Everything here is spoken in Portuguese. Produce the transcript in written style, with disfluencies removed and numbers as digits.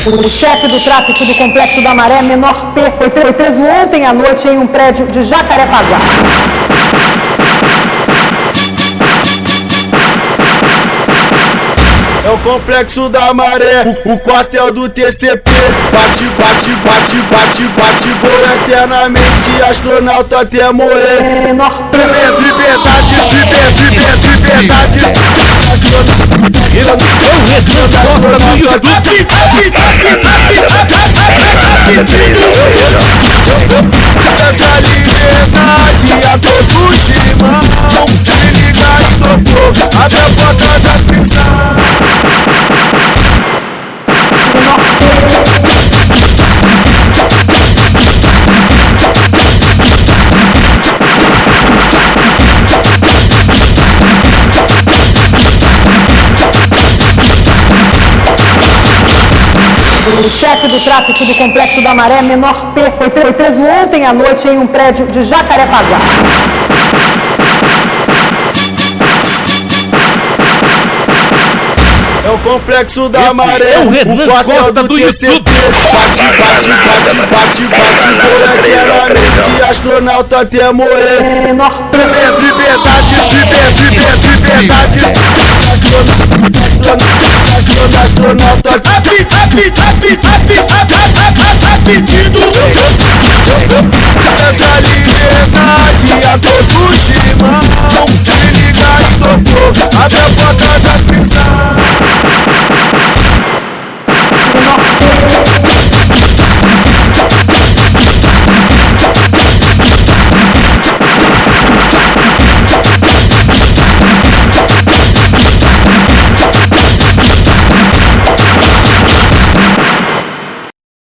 O chefe do tráfico do Complexo da Maré, menor P, foi preso ontem à noite em um prédio de Jacarepaguá. É o Complexo da Maré, o quartel do TCP. Bate, bate, bate, bate, bate, gol eternamente, astronauta até morrer. Menor P. Liberdade, liberdade, essa liberdade a todos irmão. Se liga aí, doutor, abre a porta da prisão. O chefe do tráfico do Complexo da Maré, menor P, foi preso ontem à noite em um prédio de Jacarepaguá. É o Complexo da Maré, o quartel do TCP. Bate, bate, bate, bate, bate, gol eternamente, astronauta até morrer. Menor P. Liberdade, astronauta a pedido. Essa liberdade a todos